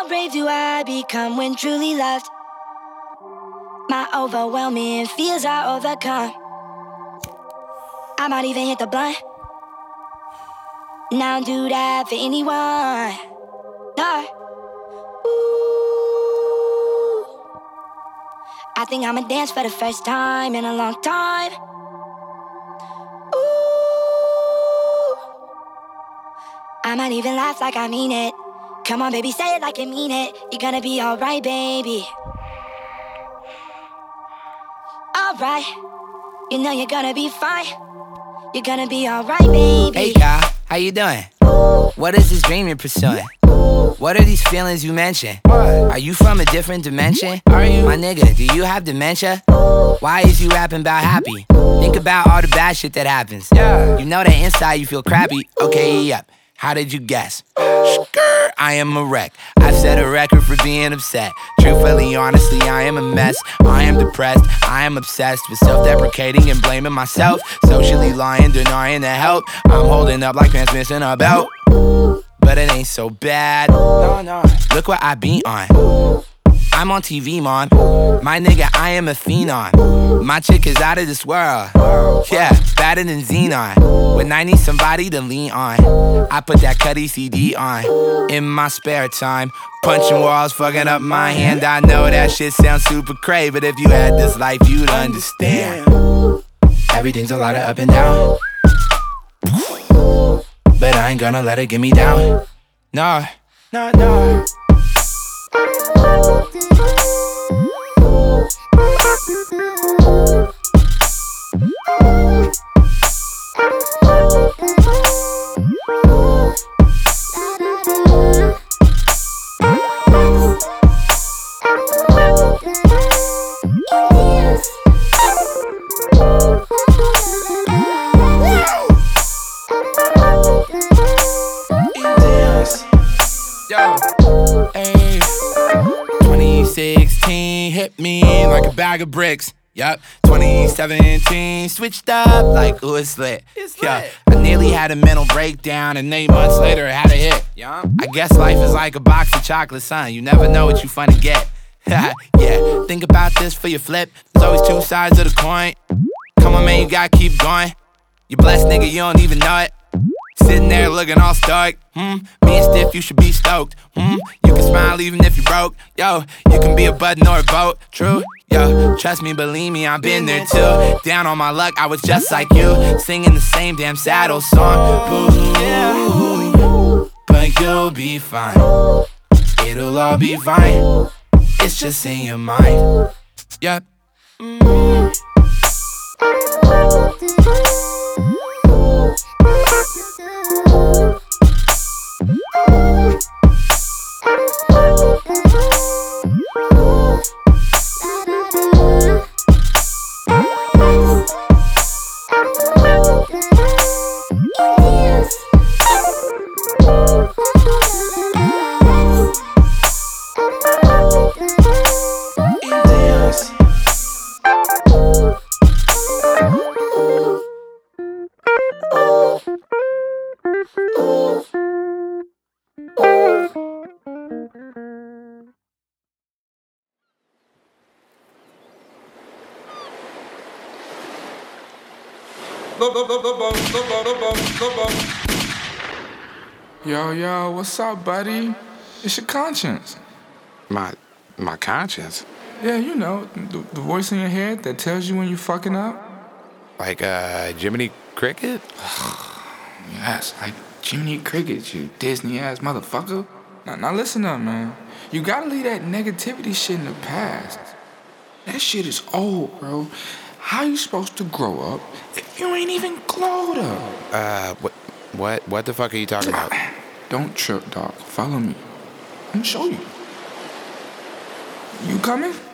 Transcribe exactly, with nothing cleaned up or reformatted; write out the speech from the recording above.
How brave do I become when truly loved? My overwhelming fears are overcome. I might even hit the blunt. Now do that for anyone. No. Ooh. I think I'ma dance for the first time in a long time. Ooh. I might even laugh like I mean it. Come on, baby, say it like you mean it. You're gonna be alright, baby. Alright. You know you're gonna be fine. You're gonna be alright, baby. Hey, Kyle, how you doing? What is this dream you're pursuing? What are these feelings you mention? Are you from a different dimension? Are you? My nigga, do you have dementia? Why is you rapping about happy? Think about all the bad shit that happens. You know that inside you feel crappy. Okay, yep. How did you guess? Skrr, I am a wreck. I've set a record for being upset. Truthfully, honestly, I am a mess. I am depressed. I am obsessed with self-deprecating and blaming myself. Socially lying, denying the help. I'm holding up like pants missing a belt. But it ain't so bad. No, no. Look what I be on. I'm on T V, man. My nigga, I am a phenom. My chick is out of this world. Yeah, better than Xenon. When I need somebody to lean on, I put that Cudi C D on. In my spare time, punching walls, fucking up my hand. I know that shit sounds super crazy, but if you had this life, you'd understand. Everything's a lot of up and down, but I ain't gonna let it get me down. No, no, no. Yo, hey, twenty sixteen hit me like a bag of bricks. Yup, twenty seventeen switched up like ooh, it's lit. It's lit. Yeah, I nearly had a mental breakdown, and eight months later I had a hit. Yeah, I guess life is like a box of chocolates, son. You never know what you finna get. Yeah, think about this for your flip. There's always two sides of the coin. Come on, man, you gotta keep going. You blessed, nigga, you don't even know it. Sitting there looking all stoic. Hmm, being stiff, you should be stoked. Hmm, you can smile even if you broke. Yo, you can be a button or a boat. True. Yo, trust me, believe me, I've been there too. Down on my luck, I was just like you, singing the same damn sad old song. Ooh, but you'll be fine. It'll all be fine. It's just in your mind. Yep. Mm. Yo, yo, what's up, buddy? It's your conscience. My, my conscience? Yeah, you know, the, the voice in your head that tells you when you're fucking up. Like, uh, Jiminy Cricket? Yes, like Jiminy Cricket, you Disney-ass motherfucker. Now, now listen up, man. You gotta leave that negativity shit in the past. That shit is old, bro. How you supposed to grow up if you ain't even glowed up? Uh, what, what, what the fuck are you talking about? Don't trip, dog. Follow me. I'm gonna show you. You coming?